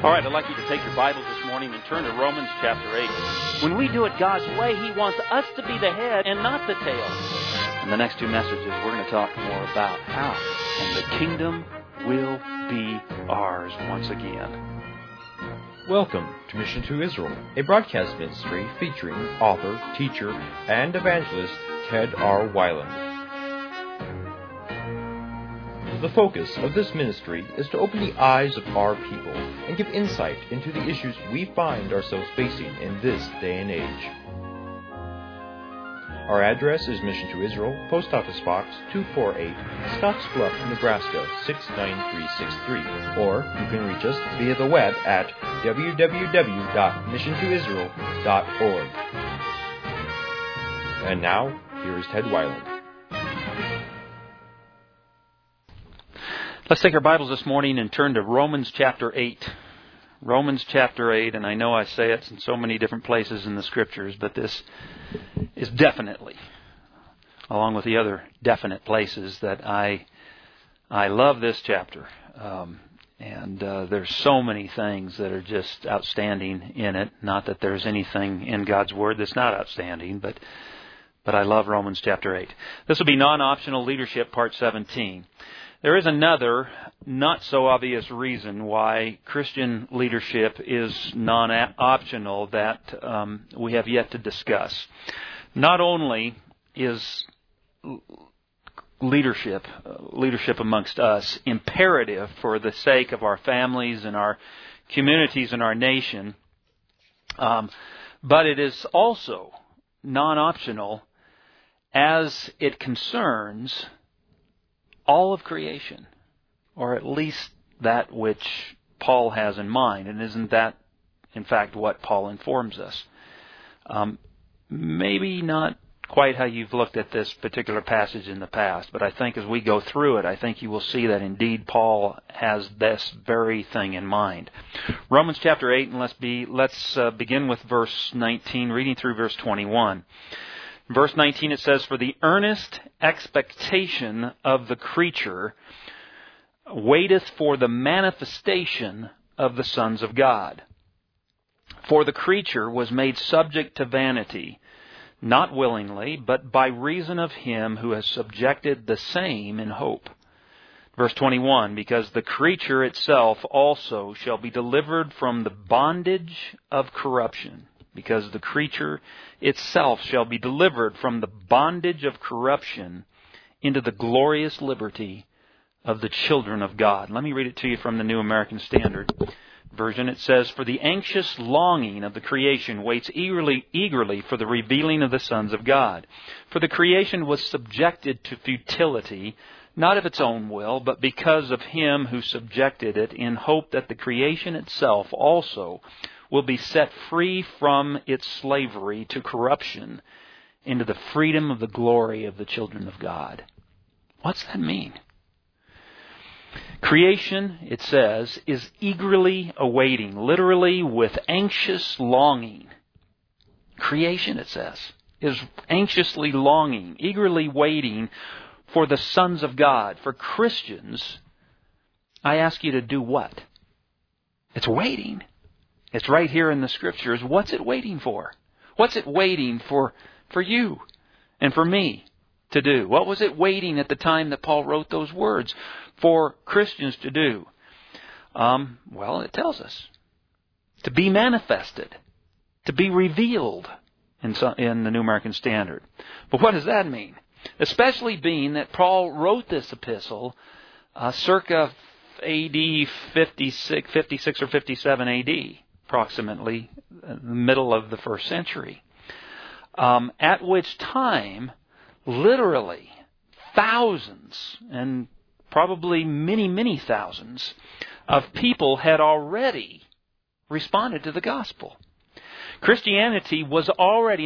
All right, I'd like you to take your Bibles this morning and turn to Romans chapter 8. When we do it God's way, He wants us to be the head and not the tail. In the next two messages, we're going to talk more about how, and the kingdom will be ours once again. Welcome to Mission to Israel, a broadcast ministry featuring author, teacher, and evangelist Ted R. Weiland. The focus of this ministry is to open the eyes of our people and give insight into the issues we find ourselves facing in this day and age. Our address is Mission to Israel, Post Office Box 248, Scottsbluff, Nebraska 69363, or you can reach us via the web at www.missiontoisrael.org. And now, here is Ted Weiland. Let's take our Bibles this morning and turn to Romans chapter 8. Romans chapter 8, and I know I say it in so many different places in the Scriptures, but this is definitely, along with the other definite places, that I love this chapter. There's so many things that are just outstanding in it. Not that there's anything in God's Word that's not outstanding, but I love Romans chapter 8. This will be non-optional leadership, part 17. There is another not-so-obvious reason why Christian leadership is non-optional that we have yet to discuss. Not only is leadership amongst us imperative for the sake of our families and our communities and our nation, but it is also non-optional as it concerns all of creation, or at least that which Paul has in mind. And isn't that, in fact, what Paul informs us? Maybe not quite how you've looked at this particular passage in the past, but I think as we go through it, I think you will see that indeed Paul has this very thing in mind. Romans chapter 8, and let's begin with verse 19, reading through verse 21. Verse 19, it says, "For the earnest expectation of the creature waiteth for the manifestation of the sons of God. For the creature was made subject to vanity, not willingly, but by reason of Him who has subjected the same in hope." Verse 21, "Because the creature itself also shall be delivered from the bondage of corruption." Because the creature itself shall be delivered from the bondage of corruption into the glorious liberty of the children of God. Let me read it to you from the New American Standard Version. It says, "For the anxious longing of the creation waits eagerly for the revealing of the sons of God. For the creation was subjected to futility, not of its own will, but because of Him who subjected it, in hope that the creation itself also will be set free from its slavery to corruption into the freedom of the glory of the children of God." What's that mean? Creation, it says, is eagerly awaiting, literally with anxious longing. Creation, it says, is anxiously longing, eagerly waiting for the sons of God. For Christians, I ask you to do what? It's waiting. It's right here in the Scriptures. What's it waiting for? What's it waiting for you and for me to do? What was it waiting at the time that Paul wrote those words for Christians to do? Well, it tells us to be manifested, to be revealed in the New American Standard. But what does that mean? Especially being that Paul wrote this epistle circa AD 56 or 57 AD. Approximately the middle of the first century, at which time literally thousands and probably many, many thousands of people had already responded to the gospel. Christianity was already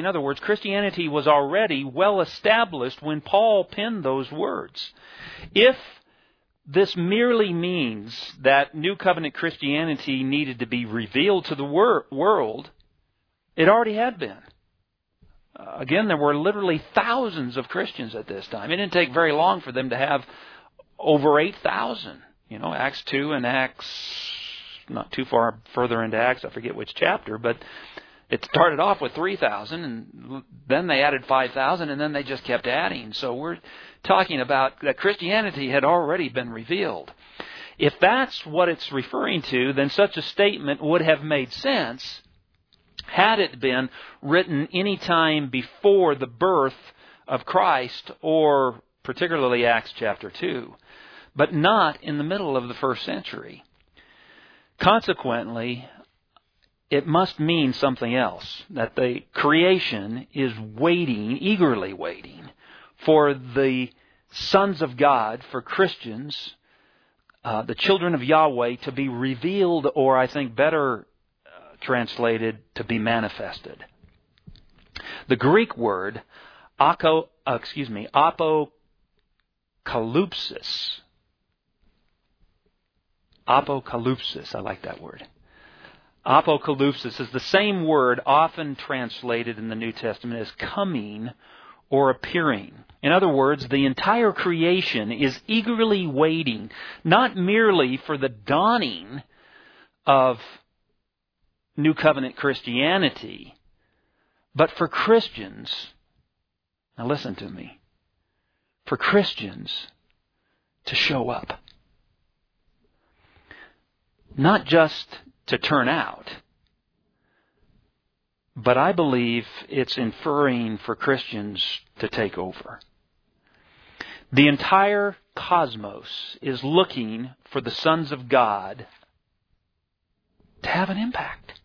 well established when Paul penned those words. If this merely means that New Covenant Christianity needed to be revealed to the world, it already had been. Again, there were literally thousands of Christians at this time. It didn't take very long for them to have over 8,000. Acts 2 and Acts not too far further into Acts. I forget which chapter, but it started off with 3,000, and then they added 5,000, and then they just kept adding. So we're talking about that Christianity had already been revealed. If that's what it's referring to, then such a statement would have made sense had it been written any time before the birth of Christ, or particularly Acts chapter 2, but not in the middle of the first century. Consequently, it must mean something else, that the creation is waiting, eagerly waiting, for the sons of God, for Christians, the children of Yahweh, to be revealed, or I think better translated, to be manifested. The Greek word apokalypsis. Apokalypsis, I like that word. Apokalypsis is the same word often translated in the New Testament as coming or appearing. In other words, the entire creation is eagerly waiting, not merely for the dawning of New Covenant Christianity, but for Christians, now listen to me, for Christians to show up. Not just to turn out, but I believe it's inferring for Christians to take over. The entire cosmos is looking for the sons of God to have an impact.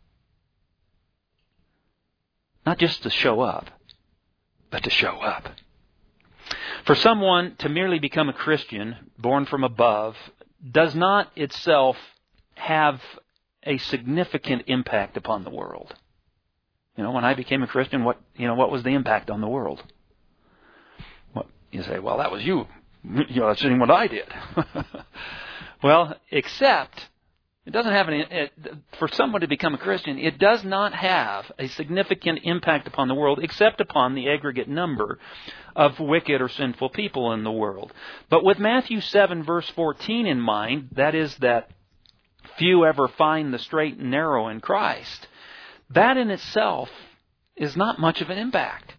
Not just to show up, but to show up. For someone to merely become a Christian, born from above, does not itself have a significant impact upon the world. When I became a Christian, what was the impact on the world? You say, well, that was you. That's what I did. Well, except it doesn't have for someone to become a Christian, it does not have a significant impact upon the world except upon the aggregate number of wicked or sinful people in the world. But with Matthew 7 verse 14 in mind, that is that few ever find the straight and narrow in Christ, that in itself is not much of an impact.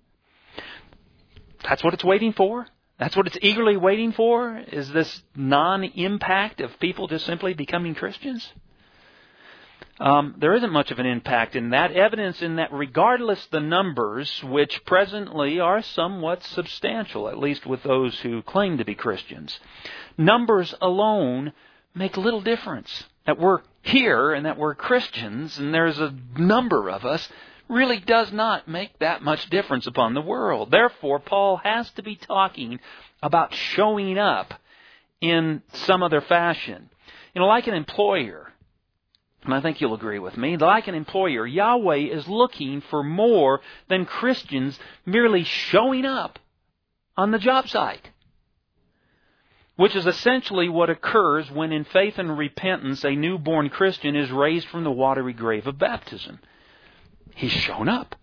That's what it's waiting for. That's what it's eagerly waiting for, is this non-impact of people just simply becoming Christians. There isn't much of an impact in that. Evidence in that regardless the numbers, which presently are somewhat substantial, at least with those who claim to be Christians, numbers alone make little difference. That we're here and that we're Christians and there's a number of us really does not make that much difference upon the world. Therefore, Paul has to be talking about showing up in some other fashion. Like an employer, and I think you'll agree with me, like an employer, Yahweh is looking for more than Christians merely showing up on the job site, which is essentially what occurs when in faith and repentance a newborn Christian is raised from the watery grave of baptism. He's shown up.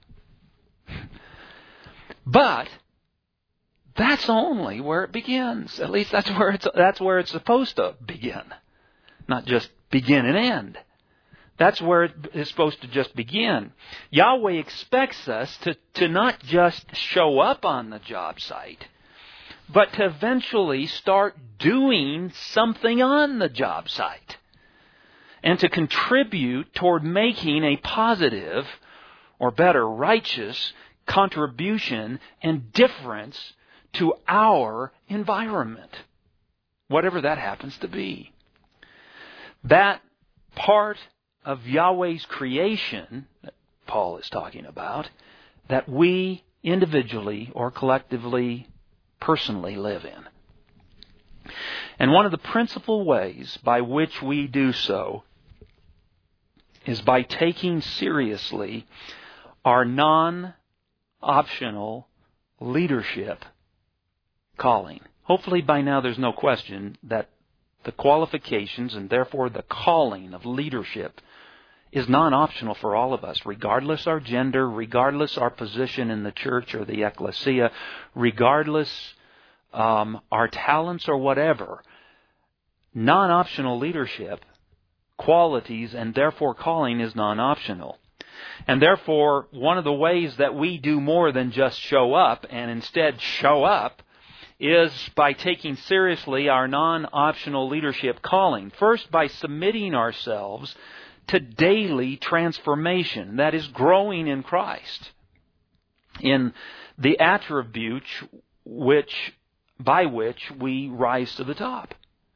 But that's only where it begins. At least that's where it's supposed to begin. Not just begin and end. That's where it is supposed to just begin. Yahweh expects us to not just show up on the job site, but to eventually start doing something on the job site and to contribute toward making a positive, or better, righteous contribution and difference to our environment, whatever that happens to be. That part of Yahweh's creation that Paul is talking about, that we individually or collectively, personally live in. And one of the principal ways by which we do so is by taking seriously our non-optional leadership calling. Hopefully by now there's no question that the qualifications and therefore the calling of leadership is non-optional for all of us, regardless our gender, regardless our position in the church or the ecclesia, regardless our talents or whatever. Non-optional leadership qualities, and therefore calling is non-optional. And therefore, one of the ways that we do more than just show up, and instead show up, is by taking seriously our non-optional leadership calling. First, by submitting ourselves to daily transformation, that is, growing in Christ, in the attributes by which we rise to the top,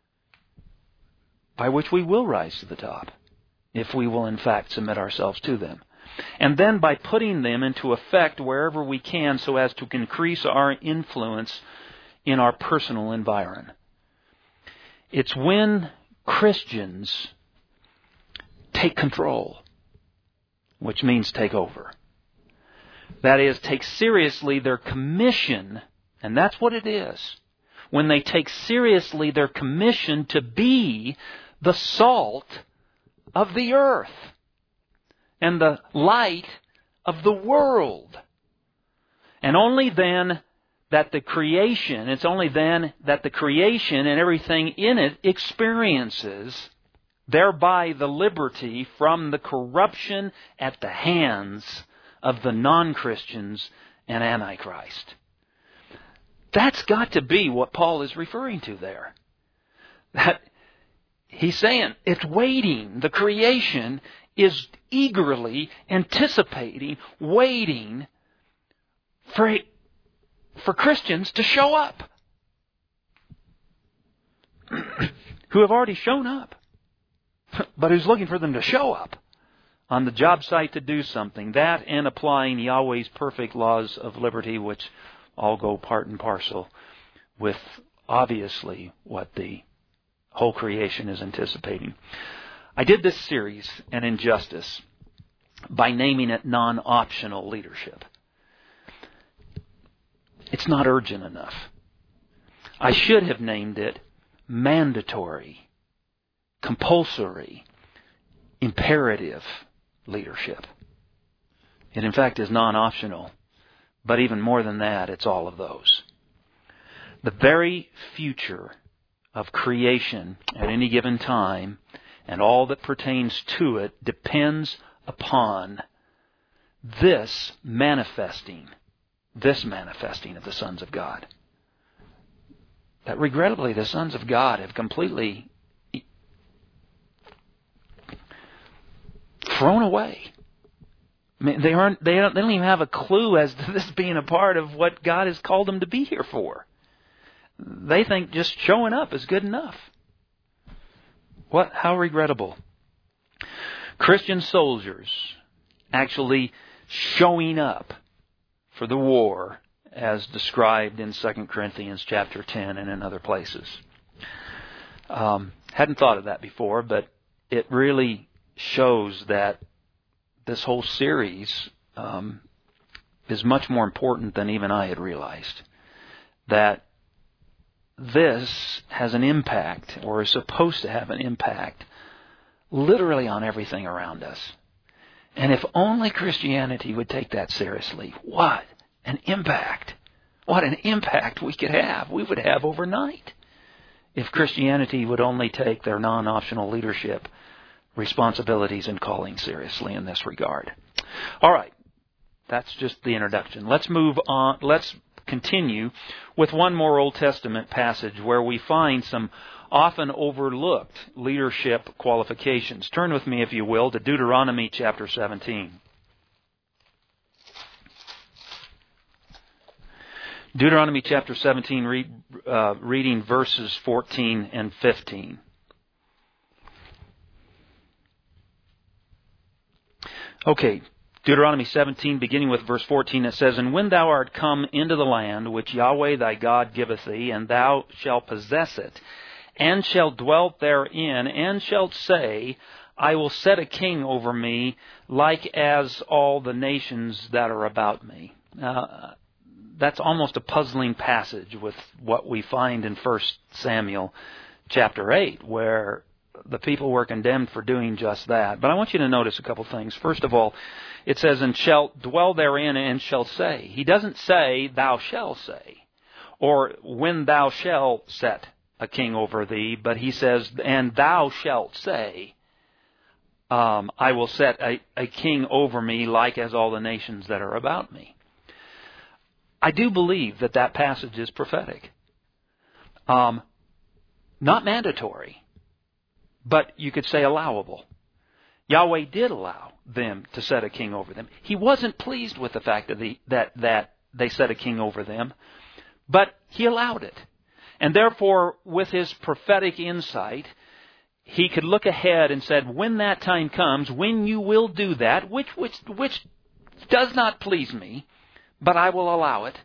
by which we will rise to the top, if we will in fact submit ourselves to them. And then by putting them into effect wherever we can so as to increase our influence in our personal environment. It's when Christians take control, which means take over. That is, take seriously their commission, and that's what it is. When they take seriously their commission to be the salt of the earth and the light of the world. And only then that the creation and everything in it experiences thereby the liberty from the corruption at the hands of the non-Christians and Antichrist. That's got to be what Paul is referring to there. That he's saying it's waiting. The creation is eagerly anticipating, waiting for Christians to show up who have already shown up, but who's looking for them to show up on the job site to do something. That and applying Yahweh's perfect laws of liberty, which all go part and parcel with obviously what the whole creation is anticipating. I did this series an injustice by naming it non-optional leadership. It's not urgent enough. I should have named it mandatory, compulsory, imperative leadership. It in fact is non-optional, but even more than that, it's all of those. The very future of creation at any given time and all that pertains to it depends upon this manifesting of the sons of God. That regrettably the sons of God have completely thrown away. I mean, they don't even have a clue as to this being a part of what God has called them to be here for. They think just showing up is good enough. How regrettable. Christian soldiers actually showing up for the war as described in 2 Corinthians chapter 10 and in other places. Hadn't thought of that before, but it really shows that this whole series is much more important than even I had realized. That this has an impact, or is supposed to have an impact, literally on everything around us. And if only Christianity would take that seriously, what an impact! What an impact we could have. We would have overnight if Christianity would only take their non-optional leadership responsibilities and calling seriously in this regard. All right. That's just the introduction. Let's move on. Let's continue with one more Old Testament passage where we find some often overlooked leadership qualifications. Turn with me, if you will, to Deuteronomy chapter 17. Deuteronomy chapter 17, reading verses 14 and 15. Okay, Deuteronomy 17, beginning with verse 14, it says, "And when thou art come into the land which Yahweh thy God giveth thee, and thou shalt possess it, and shalt dwell therein, and shalt say, I will set a king over me, like as all the nations that are about me." That's almost a puzzling passage with what we find in 1 Samuel chapter 8, where the people were condemned for doing just that. But I want you to notice a couple things. First of all, it says, "And shalt dwell therein, and shalt say." He doesn't say, "Thou shalt say," or "when thou shalt set a king over thee," but he says, "and thou shalt say." I will set a king over me like as all the nations that are about me. I do believe that passage is prophetic. Not mandatory, but you could say allowable. Yahweh did allow them to set a king over them. He wasn't pleased with the fact that they set a king over them, but He allowed it. And therefore, with His prophetic insight, He could look ahead and said, when that time comes, when you will do that, which does not please me, but I will allow it,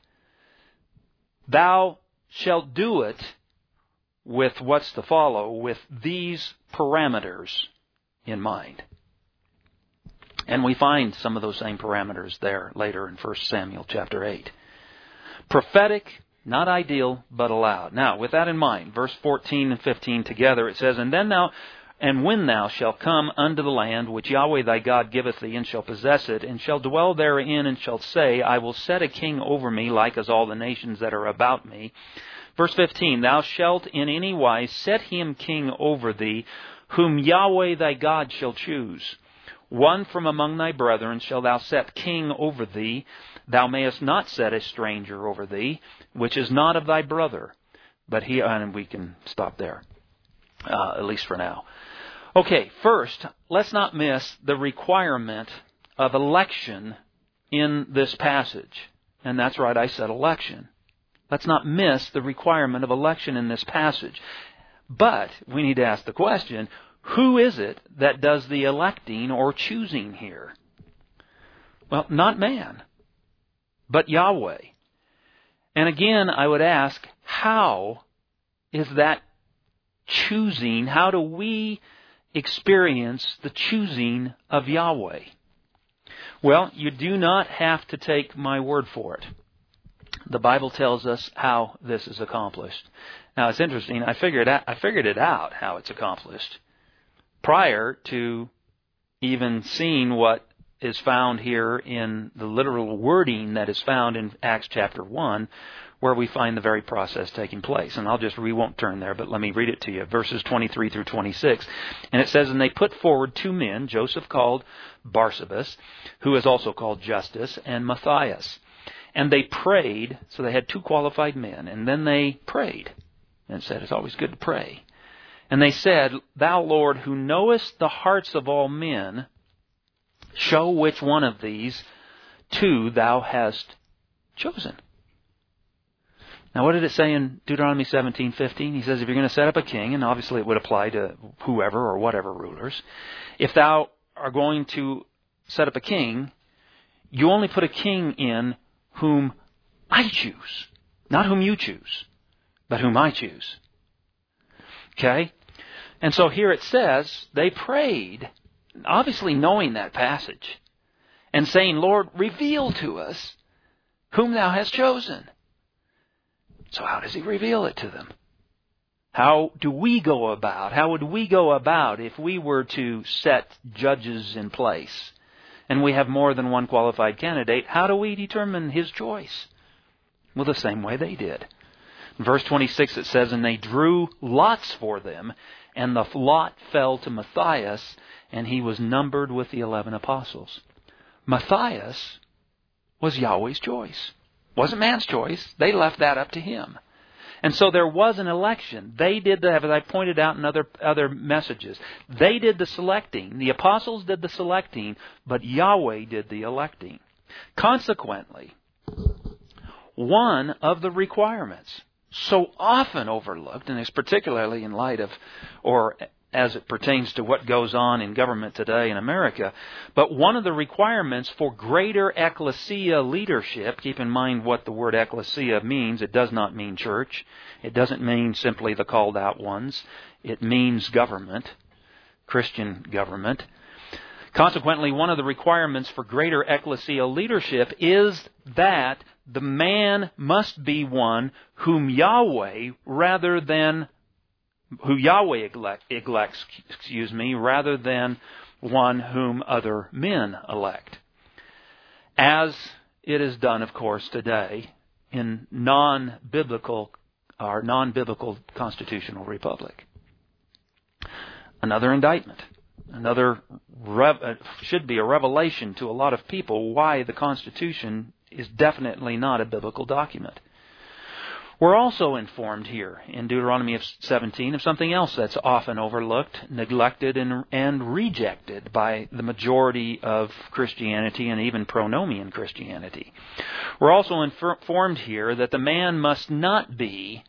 thou shalt do it with what's to follow, with these parameters in mind. And we find some of those same parameters there later in 1 Samuel chapter 8. Prophetic, not ideal, but allowed. Now, with that in mind, verse 14 and 15 together, it says, And when thou shalt come unto the land which Yahweh thy God giveth thee, and shalt possess it, and shalt dwell therein, and shalt say, I will set a king over me, like as all the nations that are about me. Verse 15, Thou shalt in any wise set him king over thee, whom Yahweh thy God shall choose. One from among thy brethren shall thou set king over thee. Thou mayest not set a stranger over thee, which is not of thy brother. But and we can stop there, at least for now. Okay, first, let's not miss the requirement of election in this passage. And that's right, I said election. Let's not miss the requirement of election in this passage. But we need to ask the question, who is it that does the electing or choosing here? Well, not man, but Yahweh. And again, I would ask, how is that choosing? How do we experience the choosing of Yahweh? Well, you do not have to take my word for it. The Bible tells us how this is accomplished. Now, it's interesting. I figured it out how it's accomplished prior to even seeing what is found here in the literal wording that is found in Acts chapter 1, where we find the very process taking place. And we won't turn there, but let me read it to you. Verses 23 through 26. And it says, And they put forward 2 men, Joseph called Barsabas, who is also called Justus, and Matthias. And they prayed, so they had 2 qualified men, and then they prayed. And it said, it's always good to pray. And they said, Thou, Lord, who knowest the hearts of all men, show which one of these 2 thou hast chosen. Now, what did it say in Deuteronomy 17:15? He says, if you're going to set up a king, and obviously it would apply to whoever or whatever rulers, if thou are going to set up a king, you only put a king in whom I choose. Not whom you choose, but whom I choose. Okay? And so here it says, they prayed, obviously knowing that passage, and saying, Lord, reveal to us whom thou hast chosen. So how does He reveal it to them? How would we go about if we were to set judges in place and we have more than one qualified candidate? How do we determine his choice? Well, the same way they did. In verse 26 it says, And they drew lots for them, and the lot fell to Matthias, and he was numbered with the 11 apostles. Matthias was Yahweh's choice. Wasn't man's choice. They left that up to him. And so there was an election. They did that, as I pointed out in other messages. They did the selecting. The apostles did the selecting, but Yahweh did the electing. Consequently, one of the requirements so often overlooked, and it's particularly in light of, or as it pertains to what goes on in government today in America, but one of the requirements for greater ecclesia leadership, keep in mind what the word ecclesia means. It does not mean church. It doesn't mean simply the called out ones. It means government, Christian government. Consequently, one of the requirements for greater ecclesia leadership is that the man must be one whom Yahweh elects, rather than one whom other men elect. As it is done, of course, today in non-biblical constitutional republic. Another indictment, another should be a revelation to a lot of people why the Constitution is definitely not a biblical document. We're also informed here in Deuteronomy 17 of something else that's often overlooked, neglected, and rejected by the majority of Christianity and even pronomian Christianity. We're also informed here that the man must not be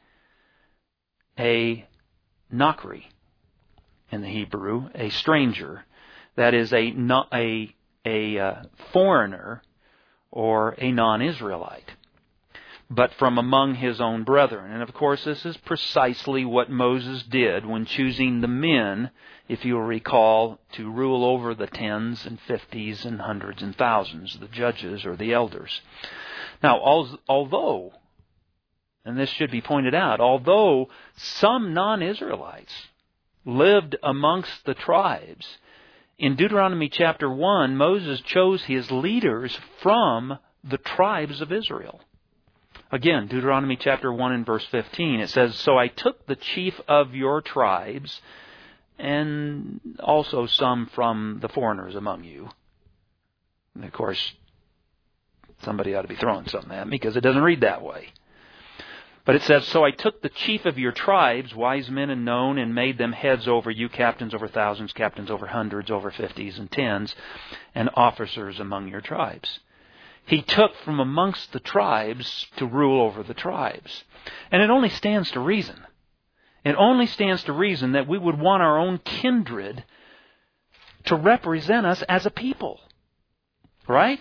a Nakri in the Hebrew, a stranger, that is a foreigner or a non-Israelite, but from among his own brethren. And of course, this is precisely what Moses did when choosing the men, if you'll recall, to rule over the tens and fifties and hundreds and thousands, the judges or the elders. Now, although, and this should be pointed out, although some non-Israelites lived amongst the tribes, in Deuteronomy chapter 1, Moses chose his leaders from the tribes of Israel. Again, Deuteronomy chapter 1 and verse 15, it says, "So I took the chief of your tribes, and also some from the foreigners among you." And of course, somebody ought to be throwing something at me because it doesn't read that way. But it says, "So I took the chief of your tribes, wise men and known, and made them heads over you, captains over thousands, captains over hundreds, over fifties and tens, and officers among your tribes." He took from amongst the tribes to rule over the tribes. And it only stands to reason. It only stands to reason that we would want our own kindred to represent us as a people. Right?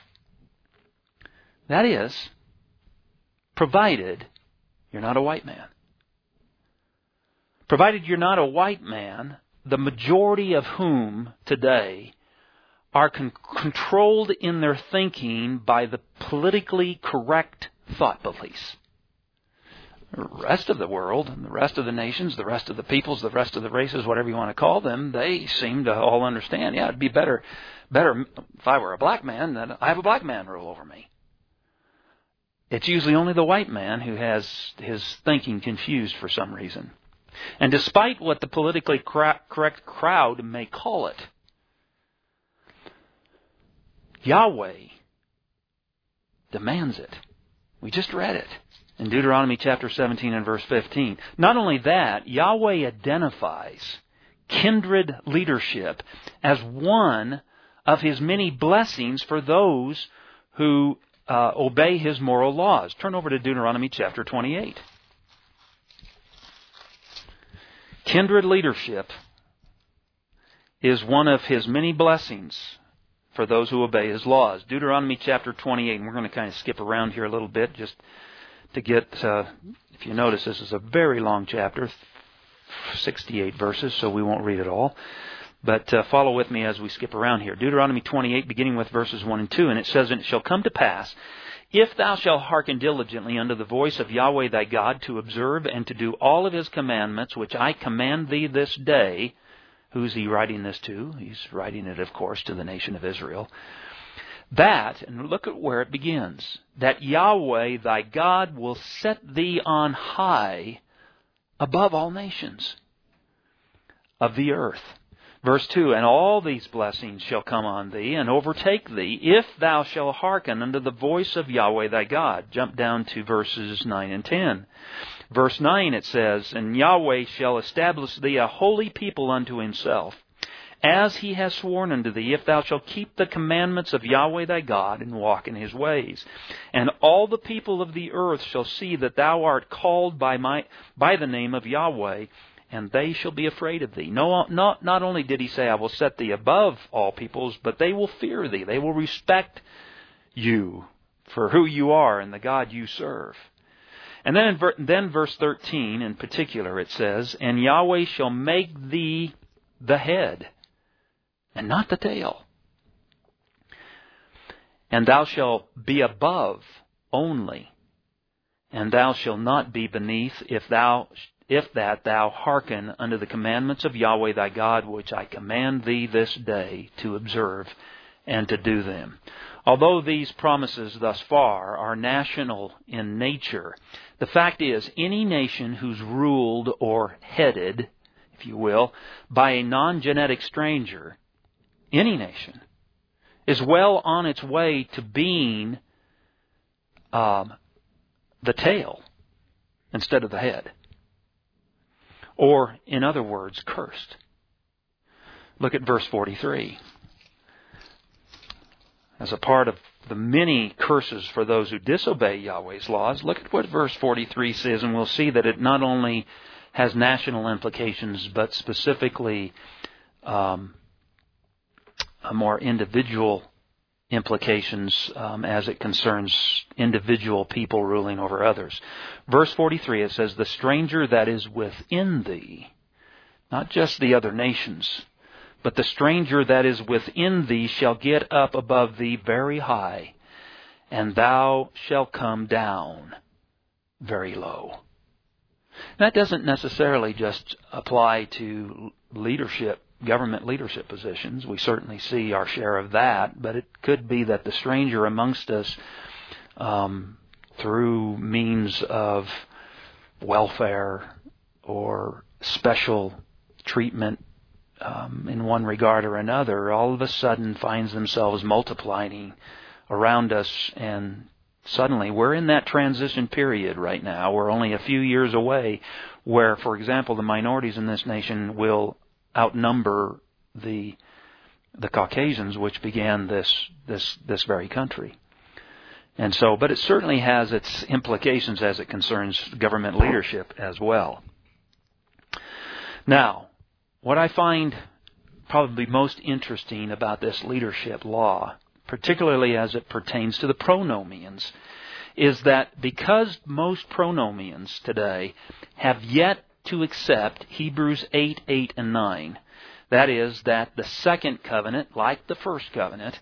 That is, provided you're not a white man. Provided you're not a white man, the majority of whom today are controlled in their thinking by the politically correct thought police. The rest of the world, and the rest of the nations, the rest of the peoples, the rest of the races, whatever you want to call them, they seem to all understand, yeah, it'd be better if I were a black man, that I have a black man rule over me. It's usually only the white man who has his thinking confused for some reason. And despite what the politically correct crowd may call it, Yahweh demands it. We just read it in Deuteronomy chapter 17 and verse 15. Not only that, Yahweh identifies kindred leadership as one of His many blessings for those who obey His moral laws. Turn over to Deuteronomy chapter 28. Kindred leadership is one of His many blessings for those who obey His laws. Deuteronomy chapter 28, and we're going to kind of skip around here a little bit just to get, if you notice, this is a very long chapter, 68 verses, so we won't read it all. But follow with me as we skip around here. Deuteronomy 28, beginning with verses 1 and 2, and it says, "And it shall come to pass, if thou shalt hearken diligently unto the voice of Yahweh thy God, to observe and to do all of His commandments, which I command thee this day." Who's He writing this to? He's writing it, of course, to the nation of Israel. "That," and look at where it begins, "that Yahweh thy God will set thee on high above all nations of the earth." Verse 2, "And all these blessings shall come on thee and overtake thee, if thou shalt hearken unto the voice of Yahweh thy God." Jump down to verses 9 and 10. Verse 9 it says, "And Yahweh shall establish thee a holy people unto Himself, as He has sworn unto thee, if thou shalt keep the commandments of Yahweh thy God, and walk in His ways. And all the people of the earth shall see that thou art called by the name of Yahweh, and they shall be afraid of thee." Not only did He say, "I will set thee above all peoples," but they will fear thee. They will respect you for who you are and the God you serve. And then verse 13 in particular it says, "And Yahweh shall make thee the head, and not the tail. And thou shalt be above only, and thou shalt not be beneath, if that thou hearken unto the commandments of Yahweh thy God, which I command thee this day to observe and to do them." Although these promises thus far are national in nature, the fact is, any nation who's ruled or headed, if you will, by a non-genetic stranger any nation, is well on its way to being the tail instead of the head. Or, in other words, cursed. Look at verse 43. As a part of the many curses for those who disobey Yahweh's laws, look at what verse 43 says, and we'll see that it not only has national implications, but specifically more individual implications as it concerns individual people ruling over others. Verse 43, it says, "The stranger that is within thee," not just the other nations, "but the stranger that is within thee shall get up above thee very high, and thou shalt come down very low." That doesn't necessarily just apply to leadership, government leadership positions. We certainly see our share of that, but it could be that the stranger amongst us, through means of welfare or special treatment in one regard or another, all of a sudden finds themselves multiplying around us, and suddenly we're in that transition period right now. We're only a few years away where, for example, the minorities in this nation will outnumber the Caucasians, which began this very country. And so, but it certainly has its implications as it concerns government leadership as well. Now, what I find probably most interesting about this leadership law, particularly as it pertains to the pronomians, is that because most pronomians today have yet to accept Hebrews 8, 8, and 9, that is, that the second covenant, like the first covenant,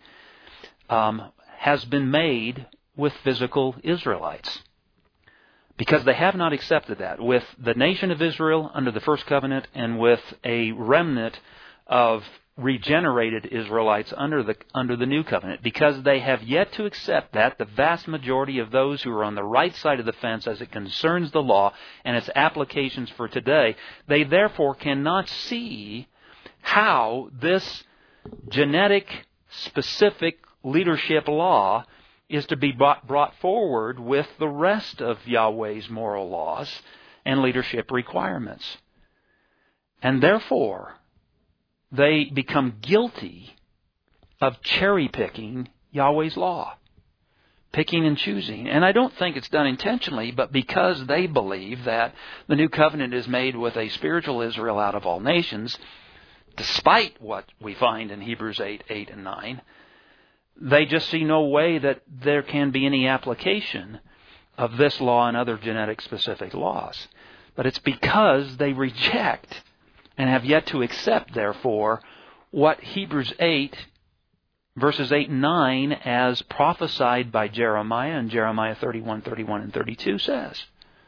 has been made with physical Israelites. Because they have not accepted that, with the nation of Israel under the first covenant and with a remnant of regenerated Israelites under the new covenant. Because they have yet to accept that, the vast majority of those who are on the right side of the fence as it concerns the law and its applications for today, they therefore cannot see how this genetic specific leadership law is to be brought forward with the rest of Yahweh's moral laws and leadership requirements. And therefore, they become guilty of cherry-picking Yahweh's law, picking and choosing. And I don't think it's done intentionally, but because they believe that the new covenant is made with a spiritual Israel out of all nations, despite what we find in Hebrews 8, 8, and 9, they just see no way that there can be any application of this law and other genetic-specific laws. But it's because they reject and have yet to accept, therefore, what Hebrews 8, verses 8 and 9, as prophesied by Jeremiah in Jeremiah 31, 31, and 32 says.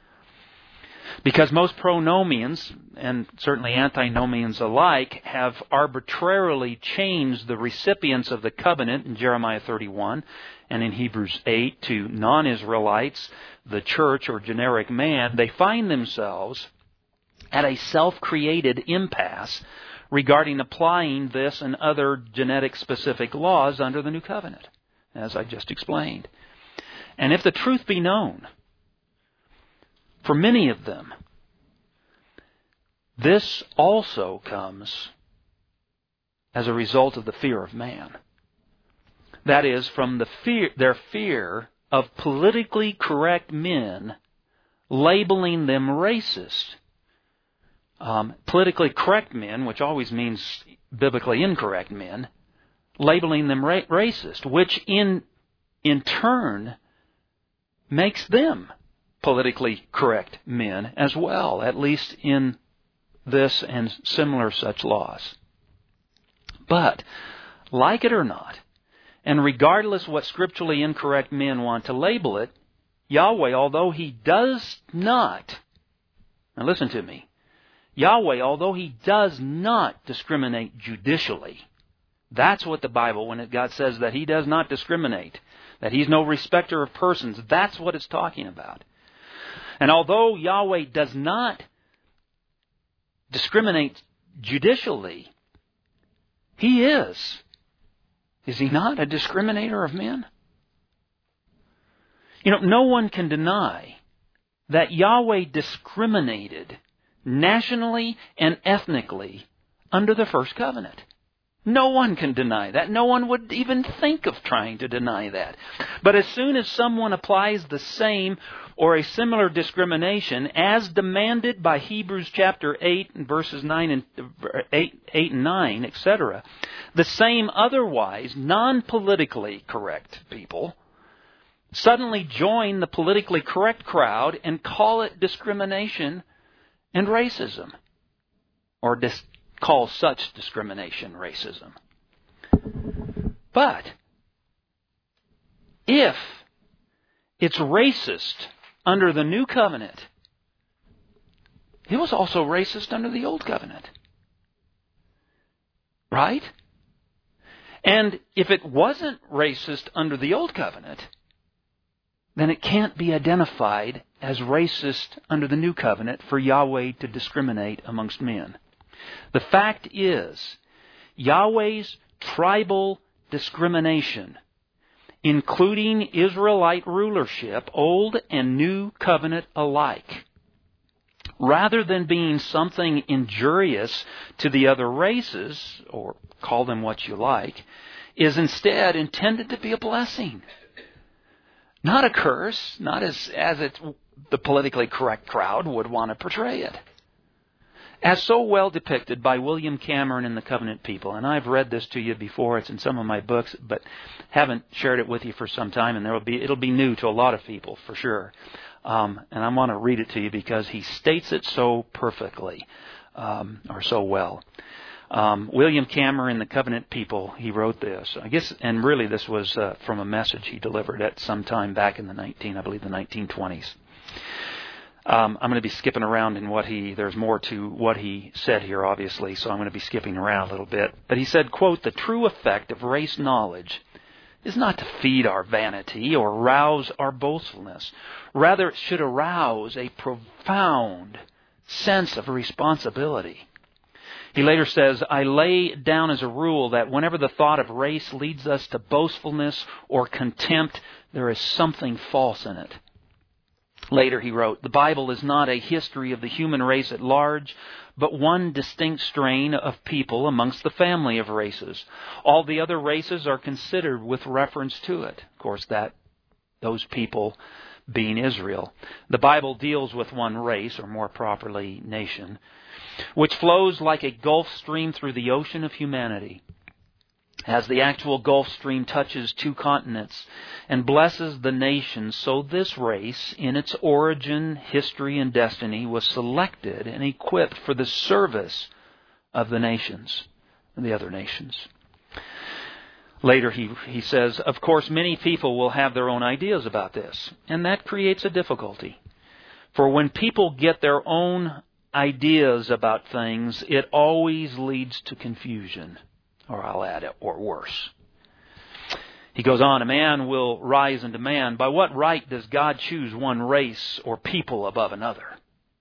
Because most pronomians, and certainly antinomians alike, have arbitrarily changed the recipients of the covenant in Jeremiah 31 and in Hebrews 8 to non-Israelites, the church or generic man, they find themselves at a self-created impasse regarding applying this and other genetic-specific laws under the new covenant, as I just explained. And if the truth be known, for many of them, this also comes as a result of the fear of man. That is, from their fear of politically correct men labeling them racist. Politically correct men, which always means biblically incorrect men, labeling them racist, which in turn makes them politically correct men as well, at least in this and similar such laws. But, like it or not, and regardless what scripturally incorrect men want to label it, Yahweh, although He does not, now listen to me, Yahweh, although He does not discriminate judicially, that's what the Bible, when God says that He does not discriminate, that He's no respecter of persons, that's what it's talking about. And although Yahweh does not discriminate judicially, He is Is He not a discriminator of men? No one can deny that Yahweh discriminated nationally and ethnically under the first covenant. No one can deny that. No one would even think of trying to deny that. But as soon as someone applies the same or a similar discrimination as demanded by Hebrews chapter 8 and verses 9 and 8 and 9, etc., the same otherwise non-politically correct people suddenly join the politically correct crowd and call it discrimination and racism, or call such discrimination racism. But if it's racist under the new covenant, it was also racist under the old covenant. Right? And if it wasn't racist under the old covenant, then it can't be identified as racist under the new covenant for Yahweh to discriminate amongst men. The fact is, Yahweh's tribal discrimination, including Israelite rulership, Old and New Covenant alike, rather than being something injurious to the other races, or call them what you like, is instead intended to be a blessing. Not a curse, not as the politically correct crowd would want to portray it. As so well depicted by William Cameron in The Covenant People, and I've read this to you before, it's in some of my books, but haven't shared it with you for some time, and it'll be new to a lot of people for sure. And I want to read it to you because he states it so perfectly, or so well. William Cameron in The Covenant People, he wrote this. I guess, and really this was from a message he delivered at some time back in the 1920s. I'm going to be skipping around in there's more to what he said here, obviously, so I'm going to be skipping around a little bit. But he said, quote, "The true effect of race knowledge is not to feed our vanity or rouse our boastfulness. Rather, it should arouse a profound sense of responsibility." He later says, "I lay down as a rule that whenever the thought of race leads us to boastfulness or contempt, there is something false in it." Later he wrote, "The Bible is not a history of the human race at large, but one distinct strain of people amongst the family of races. All the other races are considered with reference to it." Of course, those people being Israel. "The Bible deals with one race, or more properly, nation, which flows like a Gulf Stream through the ocean of humanity. As the actual Gulf Stream touches two continents and blesses the nations, so this race, in its origin, history, and destiny, was selected and equipped for the service of the nations, the other nations." Later he says, "Of course, many people will have their own ideas about this, and that creates a difficulty. For when people get their own ideas about things, it always leads to confusion." Or I'll add it, or worse. He goes on, "A man will rise into man. By what right does God choose one race or people above another?"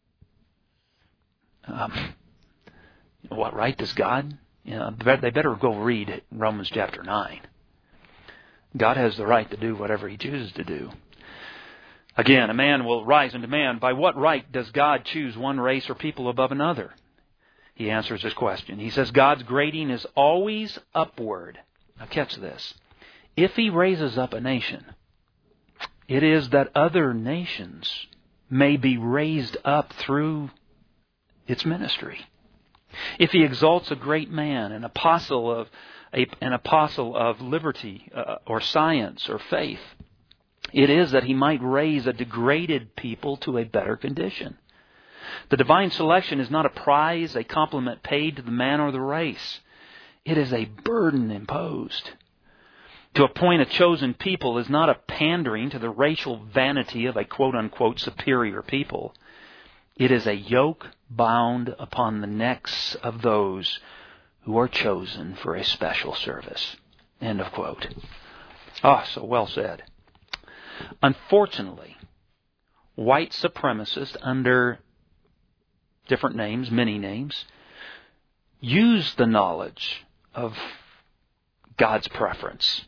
What right does God? They better go read Romans chapter 9. God has the right to do whatever He chooses to do. Again, a man will rise into man. By what right does God choose one race or people above another? He answers this question. He says, God's grading is always upward. Now catch this. If He raises up a nation, it is that other nations may be raised up through its ministry. If He exalts a great man, an apostle of liberty or science or faith, it is that He might raise a degraded people to a better condition. The divine selection is not a prize, a compliment paid to the man or the race. It is a burden imposed. To appoint a chosen people is not a pandering to the racial vanity of a quote-unquote superior people. It is a yoke bound upon the necks of those who are chosen for a special service. End of quote. So well said. Unfortunately, white supremacists under different names, many names, use the knowledge of God's preference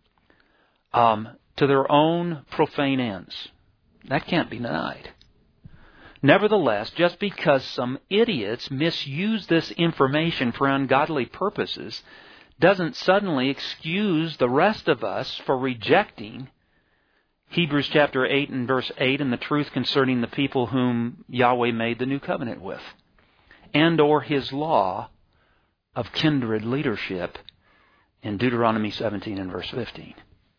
to their own profane ends. That can't be denied. Nevertheless, just because some idiots misuse this information for ungodly purposes doesn't suddenly excuse the rest of us for rejecting Hebrews chapter 8 and verse 8 and the truth concerning the people whom Yahweh made the new covenant with, and or His law of kindred leadership in Deuteronomy 17 and verse 15.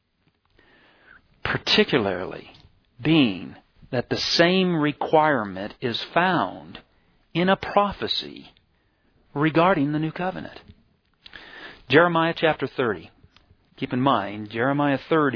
Particularly being that the same requirement is found in a prophecy regarding the new covenant. Jeremiah chapter 30. Keep in mind, Jeremiah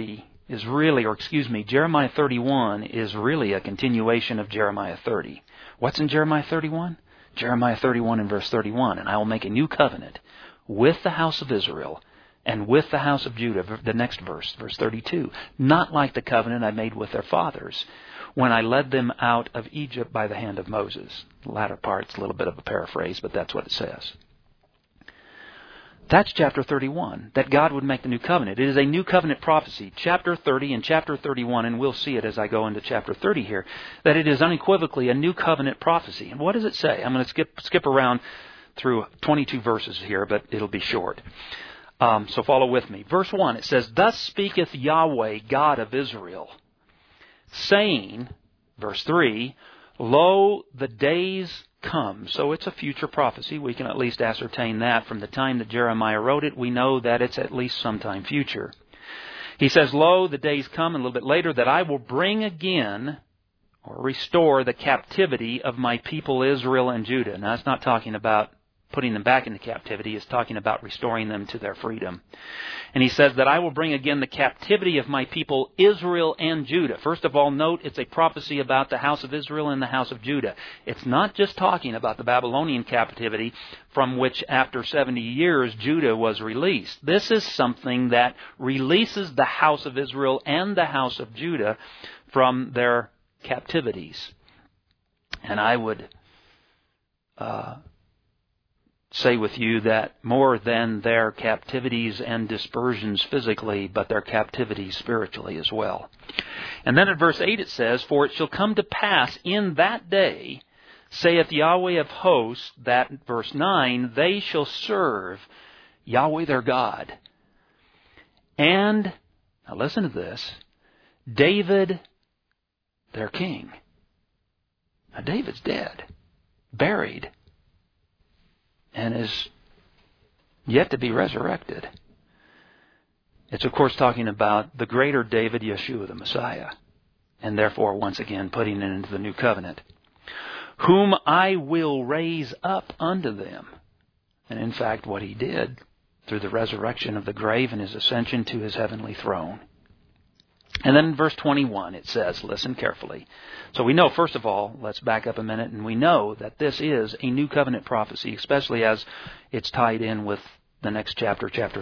31 is really a continuation of Jeremiah 30. What's in Jeremiah 31? Jeremiah 31 and verse 31. And I will make a new covenant with the house of Israel and with the house of Judah. The next verse, verse 32. Not like the covenant I made with their fathers when I led them out of Egypt by the hand of Moses. The latter part's a little bit of a paraphrase, but that's what it says. That's chapter 31, that God would make the new covenant. It is a new covenant prophecy. Chapter 30 and chapter 31, and we'll see it as I go into chapter 30 here, that it is unequivocally a new covenant prophecy. And what does it say? I'm going to skip around through 22 verses here, but it'll be short. So follow with me. Verse 1, it says, Thus speaketh Yahweh, God of Israel, saying, verse 3, Lo, the days come. So it's a future prophecy. We can at least ascertain that from the time that Jeremiah wrote it. We know that it's at least sometime future. He says, Lo, the days come, and a little bit later, that I will bring again or restore the captivity of my people Israel and Judah. Now, it's not talking about putting them back into captivity. It's talking about restoring them to their freedom. And he says that I will bring again the captivity of my people Israel and Judah. First of all, note it's a prophecy about the house of Israel and the house of Judah. It's not just talking about the Babylonian captivity from which after 70 years Judah was released. This is something that releases the house of Israel and the house of Judah from their captivities. And I would say with you that more than their captivities and dispersions physically, but their captivities spiritually as well. And then in verse 8 it says, For it shall come to pass in that day, saith Yahweh of hosts, that, verse 9, they shall serve Yahweh their God. And, now listen to this, David their king. Now David's dead, buried, and is yet to be resurrected. It's, of course, talking about the greater David, Yeshua, the Messiah, and therefore, once again, putting it into the new covenant. Whom I will raise up unto them. And in fact, what he did through the resurrection of the grave and his ascension to his heavenly throne. And then in verse 21 it says, listen carefully. So we know, first of all, let's back up a minute, and we know that this is a new covenant prophecy, especially as it's tied in with the next chapter, chapter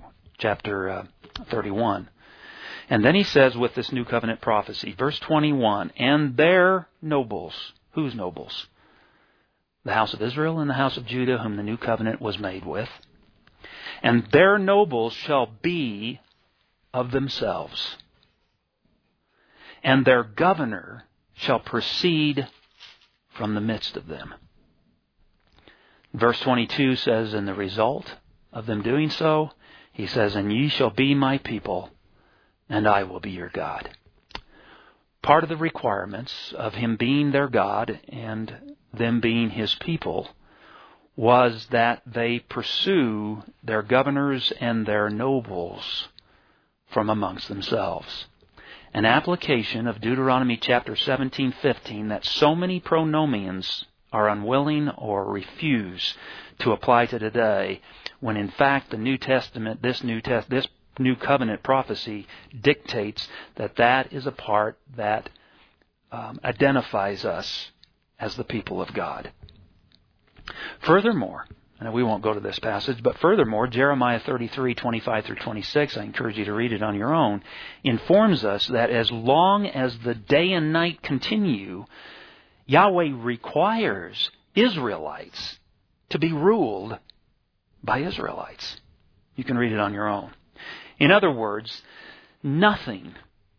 31. And then he says with this new covenant prophecy, verse 21, And their nobles, whose nobles? The house of Israel and the house of Judah, whom the new covenant was made with. And their nobles shall be of themselves, and their governor shall proceed from the midst of them. Verse 22 says, And the result of them doing so, he says, And ye shall be my people, and I will be your God. Part of the requirements of him being their God and them being his people was that they pursue their governors and their nobles from amongst themselves. An application of Deuteronomy chapter 17:15 that so many pronomians are unwilling or refuse to apply to today, when in fact the New Testament, this new covenant prophecy dictates that is a part that identifies us as the people of God. Furthermore, and we won't go to this passage, but furthermore, Jeremiah 33:25 through 26, I encourage you to read it on your own, informs us that as long as the day and night continue, Yahweh requires Israelites to be ruled by Israelites. You can read it on your own. In other words, nothing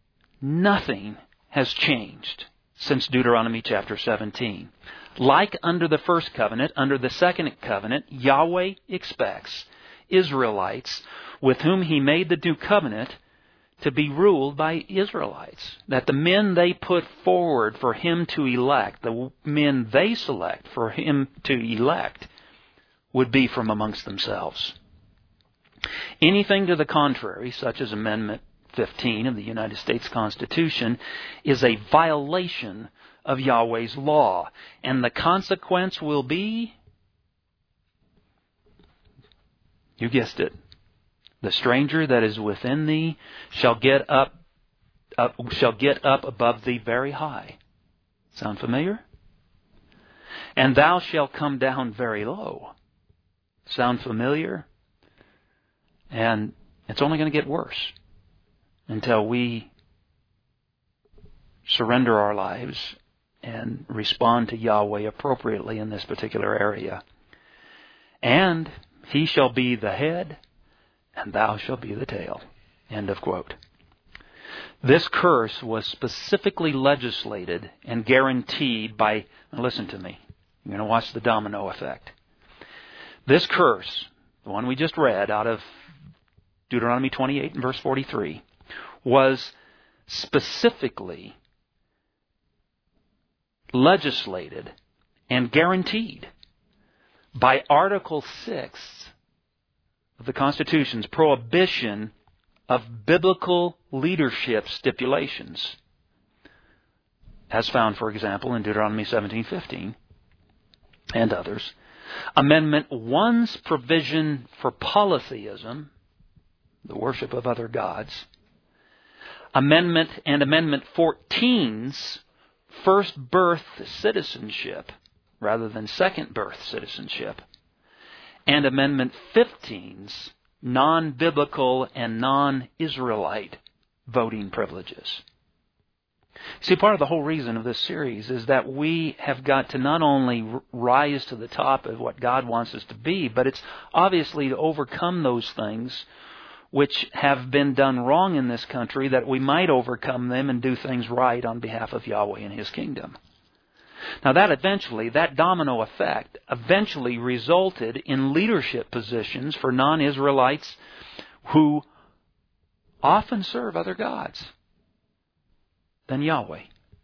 has changed since Deuteronomy chapter 17. Like under the first covenant, under the second covenant, Yahweh expects Israelites with whom He made the new covenant to be ruled by Israelites. That the men they put forward for Him to elect, the men they select for Him to elect, would be from amongst themselves. Anything to the contrary, such as Amendment 15 of the United States Constitution, is a violation of Yahweh's law. And the consequence will be, you guessed it, the stranger that is within thee shall get up above thee very high. Sound familiar? And thou shalt come down very low. Sound familiar? And it's only going to get worse until we surrender our lives and respond to Yahweh appropriately in this particular area. And He shall be the head, and thou shalt be the tail. End of quote. This curse was specifically legislated and guaranteed by, now listen to me, you're going to watch the domino effect. This curse, the one we just read out of Deuteronomy 28 and verse 43, was specifically legislated and guaranteed by Article 6 of the Constitution's prohibition of biblical leadership stipulations, as found, for example, in Deuteronomy 17:15 and others. Amendment 1's provision for polytheism, the worship of other gods. Amendment 14's first birth citizenship rather than second birth citizenship. And Amendment 15's non-biblical and non-Israelite voting privileges. See, part of the whole reason of this series is that we have got to not only rise to the top of what God wants us to be, but it's obviously to overcome those things which have been done wrong in this country, that we might overcome them and do things right on behalf of Yahweh and His kingdom. Now that domino effect eventually resulted in leadership positions for non-Israelites who often serve other gods than Yahweh.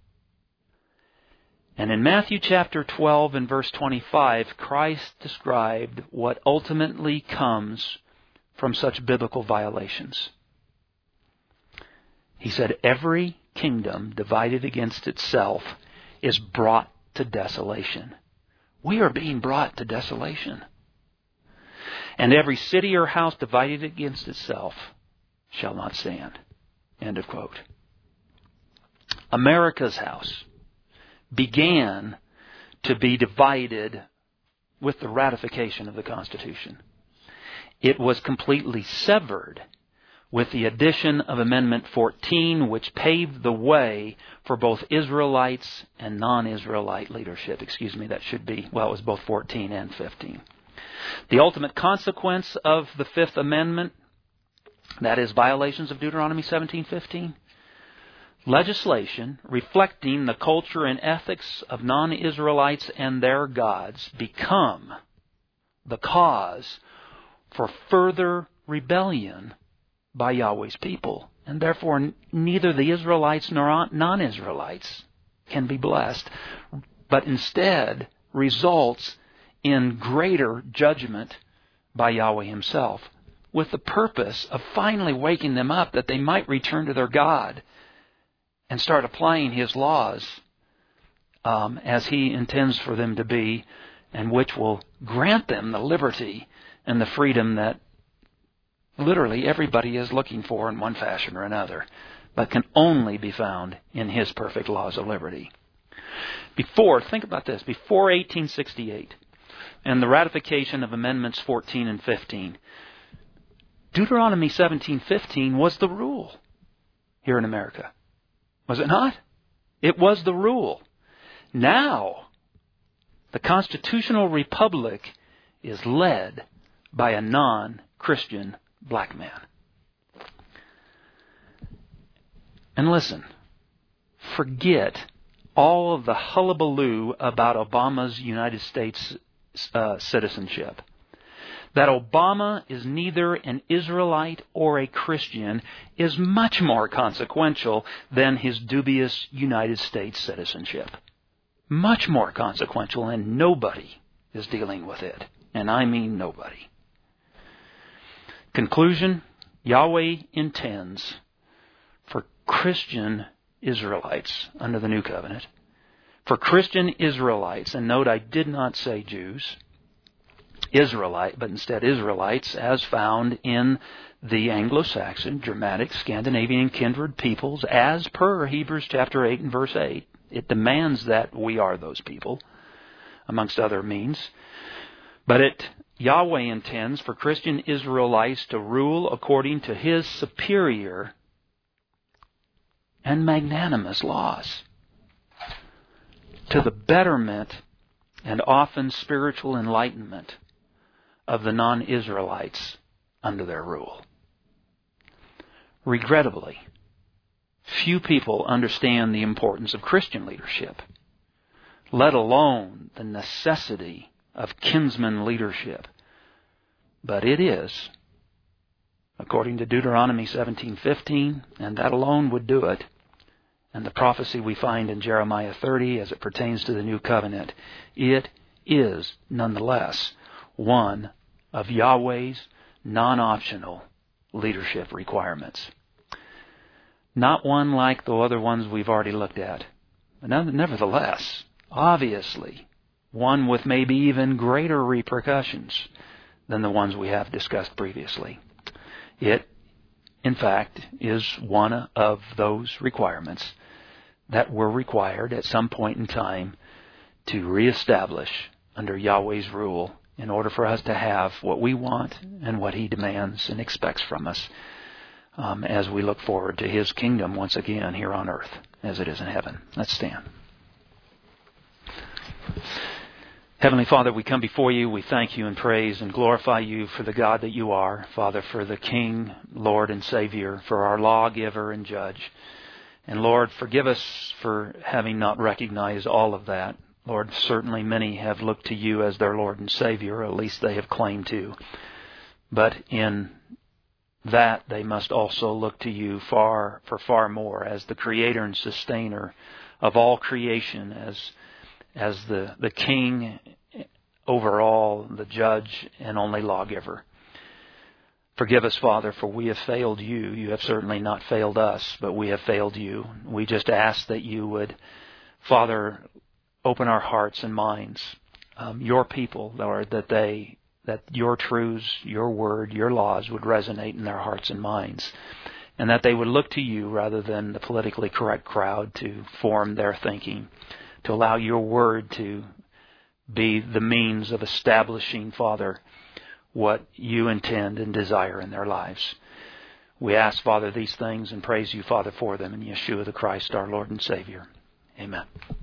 And in Matthew chapter 12 and verse 25, Christ described what ultimately comes from such biblical violations. He said, every kingdom divided against itself is brought to desolation. We are being brought to desolation. And every city or house divided against itself shall not stand. End of quote. America's house began to be divided with the ratification of the Constitution. It was completely severed with the addition of Amendment 14, which paved the way for both Israelites and non-Israelite leadership. It was both 14 and 15. The ultimate consequence of the Fifth Amendment, that is violations of Deuteronomy 17:15, legislation reflecting the culture and ethics of non-Israelites and their gods become the cause for further rebellion by Yahweh's people. And therefore, neither the Israelites nor non-Israelites can be blessed, but instead results in greater judgment by Yahweh Himself, with the purpose of finally waking them up that they might return to their God and start applying His laws as He intends for them to be, and which will grant them the liberty and the freedom that literally everybody is looking for in one fashion or another, but can only be found in His perfect laws of liberty. Think about this, before 1868 and the ratification of Amendments 14 and 15, Deuteronomy 17:15 was the rule here in America. Was it not? It was the rule. Now, the constitutional republic is led by a non-Christian black man. And listen, forget all of the hullabaloo about Obama's United States citizenship. That Obama is neither an Israelite or a Christian is much more consequential than his dubious United States citizenship. Much more consequential, and nobody is dealing with it. And I mean nobody. Conclusion, Yahweh intends for Christian Israelites under the New Covenant, for Christian Israelites, and note I did not say Jews, Israelite, but instead Israelites, as found in the Anglo-Saxon, Germanic, Scandinavian kindred peoples, as per Hebrews chapter 8 and verse 8. It demands that we are those people, amongst other means. But Yahweh intends for Christian Israelites to rule according to His superior and magnanimous laws, to the betterment and often spiritual enlightenment of the non-Israelites under their rule. Regrettably, few people understand the importance of Christian leadership, let alone the necessity of kinsman leadership. But it is, according to Deuteronomy 17:15, and that alone would do it, and the prophecy we find in Jeremiah 30 as it pertains to the New Covenant, it is nonetheless one of Yahweh's non-optional leadership requirements. Not one like the other ones we've already looked at. But nevertheless, obviously, one with maybe even greater repercussions than the ones we have discussed previously. It, in fact, is one of those requirements that were required at some point in time to reestablish under Yahweh's rule in order for us to have what we want and what He demands and expects from us as we look forward to His kingdom once again here on earth as it is in heaven. Let's stand. Heavenly Father, we come before You. We thank You and praise and glorify You for the God that You are, Father, for the King, Lord, and Savior, for our lawgiver and judge. And Lord, forgive us for having not recognized all of that. Lord, certainly many have looked to You as their Lord and Savior, or at least they have claimed to. But in that they must also look to You for far more as the Creator and Sustainer of all creation, as the King over all, the Judge and only lawgiver. Forgive us, Father, for we have failed You. You have certainly not failed us, but we have failed You. We just ask that You would, Father, open our hearts and minds, Your people, Lord, that Your truths, Your word, Your laws would resonate in their hearts and minds, and that they would look to You rather than the politically correct crowd to form their thinking, to allow Your word to be the means of establishing, Father, what You intend and desire in their lives. We ask, Father, these things and praise You, Father, for them in Yeshua the Christ, our Lord and Savior. Amen.